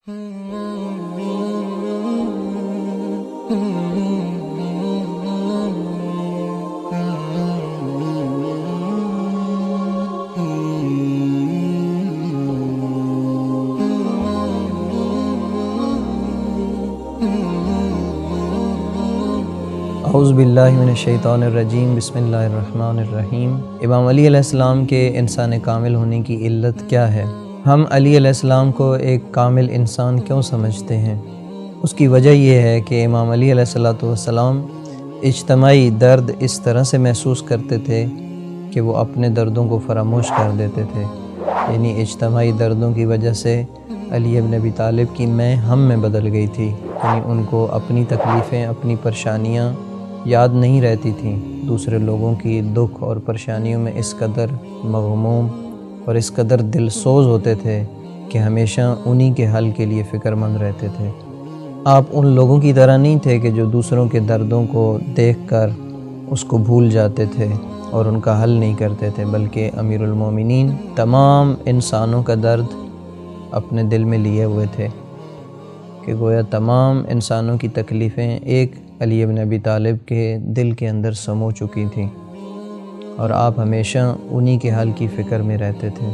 اعوذ باللہ من الشیطان الرجیم، بسم اللہ الرحمن الرحیم۔ امام علی علیہ السلام کے انسان کامل ہونے کی علت کیا ہے؟ ہم علی علیہ السلام کو ایک کامل انسان کیوں سمجھتے ہیں؟ اس کی وجہ یہ ہے کہ امام علی علیہ السلام اجتماعی درد اس طرح سے محسوس کرتے تھے کہ وہ اپنے دردوں کو فراموش کر دیتے تھے۔ یعنی اجتماعی دردوں کی وجہ سے علی ابن ابی طالب کی میں ہم میں بدل گئی تھی، یعنی ان کو اپنی تکلیفیں، اپنی پریشانیاں یاد نہیں رہتی تھیں، دوسرے لوگوں کی دکھ اور پریشانیوں میں اس قدر مغموم اور اس قدر دل سوز ہوتے تھے کہ ہمیشہ انہی کے حل کے لیے فکر مند رہتے تھے۔ آپ ان لوگوں کی طرح نہیں تھے کہ جو دوسروں کے دردوں کو دیکھ کر اس کو بھول جاتے تھے اور ان کا حل نہیں کرتے تھے، بلکہ امیر المومنین تمام انسانوں کا درد اپنے دل میں لیے ہوئے تھے کہ گویا تمام انسانوں کی تکلیفیں ایک علی ابن ابی طالب کے دل کے اندر سمو چکی تھیں، اور آپ ہمیشہ انہی کے حل کی فکر میں رہتے تھے۔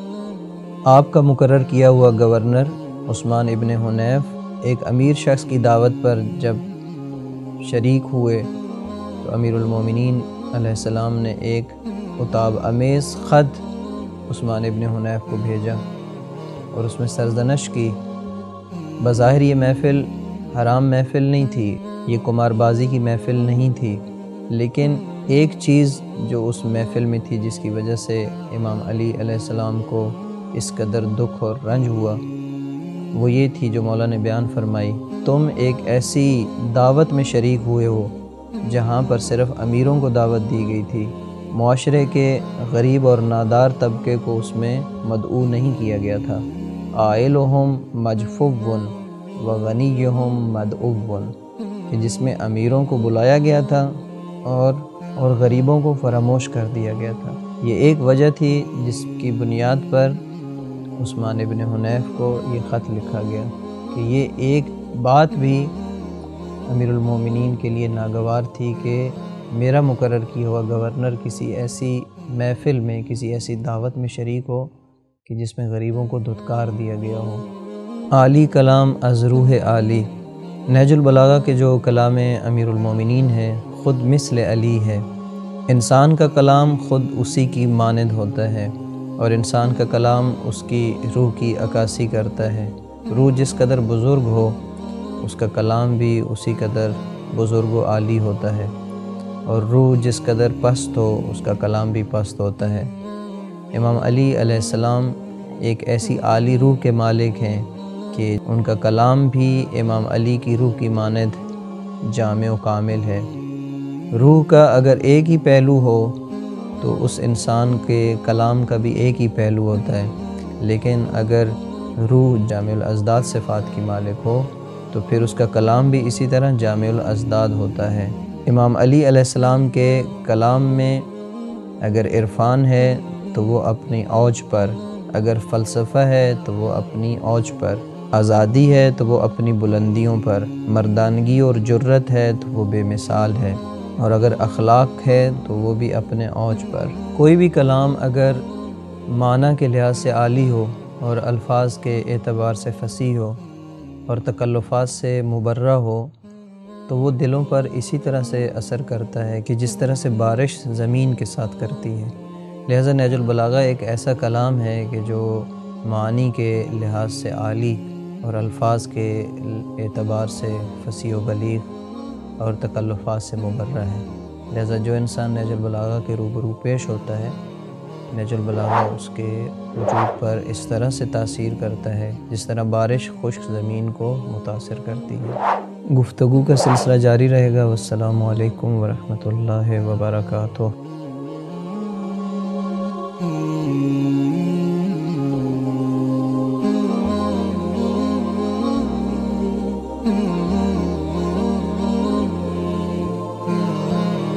آپ کا مقرر کیا ہوا گورنر عثمان ابن حنیف ایک امیر شخص کی دعوت پر جب شریک ہوئے تو امیر المومنین علیہ السلام نے ایک عتاب آمیز خط عثمان ابن حنیف کو بھیجا اور اس میں سرزنش کی۔ بظاہر یہ محفل حرام محفل نہیں تھی، یہ قمار بازی کی محفل نہیں تھی، لیکن ایک چیز جو اس محفل میں تھی جس کی وجہ سے امام علی علیہ السلام کو اس قدر دکھ اور رنج ہوا، وہ یہ تھی جو مولا نے بیان فرمائی: تم ایک ایسی دعوت میں شریک ہوئے ہو جہاں پر صرف امیروں کو دعوت دی گئی تھی، معاشرے کے غریب اور نادار طبقے کو اس میں مدعو نہیں کیا گیا تھا۔ عائلہم مجفوٌ وغنیہم مدعوٌ، کہ جس میں امیروں کو بلایا گیا تھا اور غریبوں کو فراموش کر دیا گیا تھا۔ یہ ایک وجہ تھی جس کی بنیاد پر عثمان ابن حنیف کو یہ خط لکھا گیا کہ یہ ایک بات بھی امیر المومنین کے لیے ناگوار تھی کہ میرا مقرر کیا ہوا گورنر کسی ایسی محفل میں، کسی ایسی دعوت میں شریک ہو کہ جس میں غریبوں کو دھتکار دیا گیا ہو۔ عالی کلام از روح عالی، نہج البلاغہ کے جو کلام امیر المومنین ہے خود مثل علی ہے۔ انسان کا کلام خود اسی کی مانند ہوتا ہے، اور انسان کا کلام اس کی روح کی عکاسی کرتا ہے۔ روح جس قدر بزرگ ہو اس کا کلام بھی اسی قدر بزرگ و عالی ہوتا ہے، اور روح جس قدر پست ہو اس کا کلام بھی پست ہوتا ہے۔ امام علی علیہ السلام ایک ایسی عالی روح کے مالک ہیں کہ ان کا کلام بھی امام علی کی روح کی مانند جامع و کامل ہے۔ روح کا اگر ایک ہی پہلو ہو تو اس انسان کے کلام کا بھی ایک ہی پہلو ہوتا ہے، لیکن اگر روح جامع الاضداد صفات کی مالک ہو تو پھر اس کا کلام بھی اسی طرح جامع الاضداد ہوتا ہے۔ امام علی علیہ السلام کے کلام میں اگر عرفان ہے تو وہ اپنی اوج پر، اگر فلسفہ ہے تو وہ اپنی اوج پر، آزادی ہے تو وہ اپنی بلندیوں پر، مردانگی اور جرت ہے تو وہ بے مثال ہے، اور اگر اخلاق ہے تو وہ بھی اپنے اوج پر۔ کوئی بھی کلام اگر معنی کے لحاظ سے عالی ہو اور الفاظ کے اعتبار سے فصیح ہو اور تکلفات سے مبرہ ہو تو وہ دلوں پر اسی طرح سے اثر کرتا ہے کہ جس طرح سے بارش زمین کے ساتھ کرتی ہے۔ لہذا نہج البلاغہ ایک ایسا کلام ہے کہ جو معنی کے لحاظ سے عالی اور الفاظ کے اعتبار سے فصیح و بلیغ اور تکلفات سے مبرہ ہے۔ لہذا جو انسان نہج البلاغہ کے روبرو پیش ہوتا ہے، نہج البلاغہ اس کے وجود پر اس طرح سے تاثیر کرتا ہے جس طرح بارش خشک زمین کو متاثر کرتی ہے۔ گفتگو کا سلسلہ جاری رہے گا۔ والسلام علیکم ورحمۃ اللہ وبرکاتہ۔